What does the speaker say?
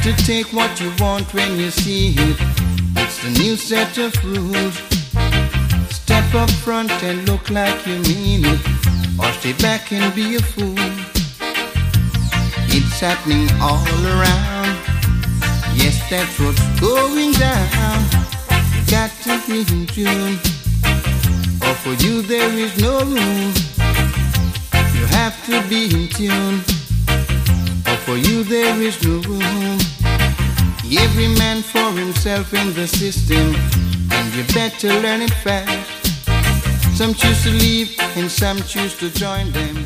to take what you want when you see it. It's the new set of rules. Step up front and look like you mean it, or stay back and be a fool. It's happening all around. Yes, that's what's going down. You got to be in tune, or for you there is no room. You have to be in tune, or for you there is no room. Every man for himself in the system, and you better learn it fast. Some choose to leave and some choose to join them.